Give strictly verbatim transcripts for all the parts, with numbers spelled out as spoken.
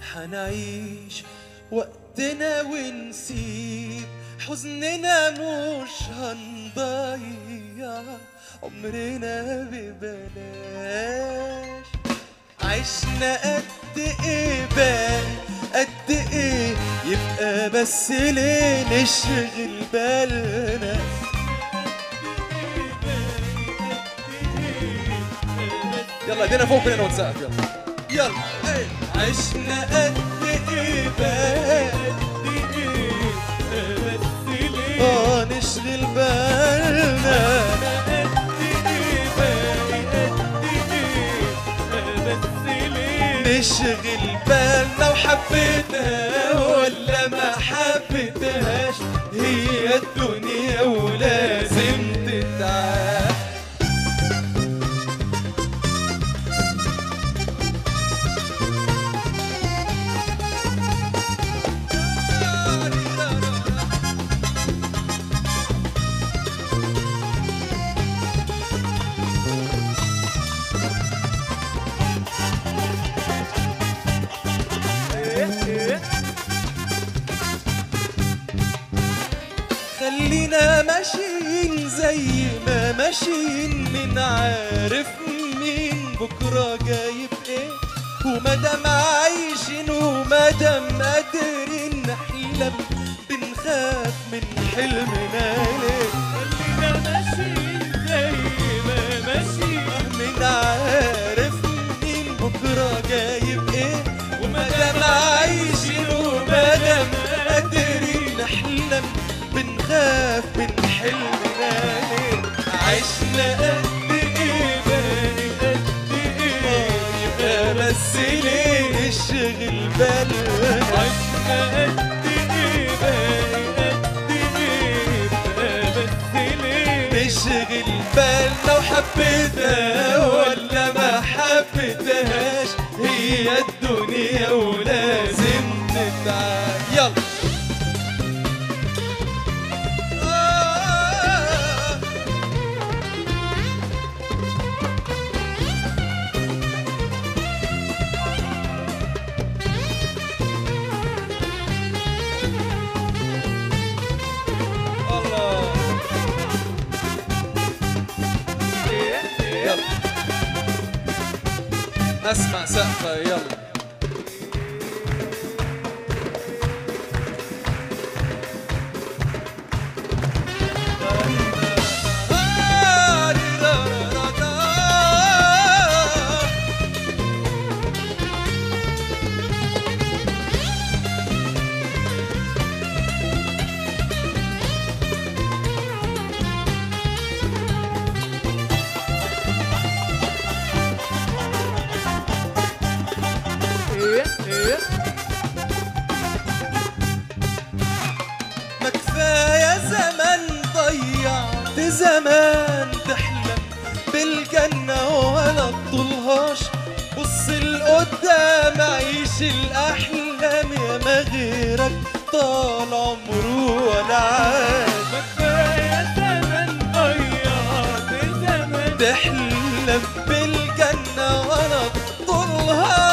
حنعيش وقتنا ونسيب حزننا، مش هنضيع عمرنا ببلاش. عشنا قد ايه باقي قد ايه، يبقى بس ليه نشغل بالنا. يلا ايدينا فوق كلنا ونسقف. يلا يلا ايه. عشنا قد ايه باقي قد ايه، بس ليه اه نشغل بالنا. نشغل بالنا وحبيتها ولا ما حبيتهاش، هي الدنيا ولازم تتعاش. خلينا ماشيين زي ما ماشيين، من عارف مين بكرة جايب ايه، ومادام عايشين ومادام قادرين نحلم، بنخاف من حلمنا ليه. خلينا ماشيين زي ما ماشيين، من عارف مين بكرة جايب ايه، ومادام عايشين ومادام قادرين نحلم، بنخاف من حلمنا ليه. عشنا قد ايه باقي قد ايه، يبقى بس ليه نشغل بالنا. عشنا قد ايه باقي قد ايه، يبقى بس ليه نشغل بالنا. وحبيتها ولا ما حبيتهاش، هي الدنيا ولازم تتعاش. يلا اسمع سقفة. يلا ما كفاية زمان ضيعت زمان، تحلم بالجنة ولا تطولهاش. بص لقدام عيش الأحلام، يا ما غيرك طال عمره ولا عاش. ما كفاية زمان ضيعت زمان، تحلم بالجنة ولا تطولهاش.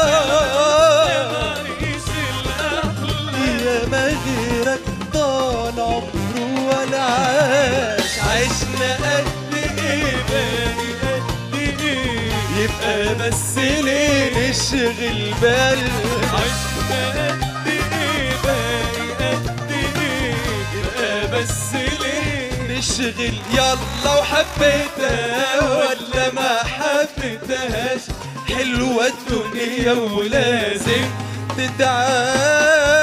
عشنا قد ايه باقي قد ايه، يبقى بس ليه نشغل بالنا. عشنا قد ايه باقي قد ايه، يبقى بس ليه نشغل. يلا وحبيتها ولا ما حبيتهاش، حلوة الدنيا ولازم تتعاش.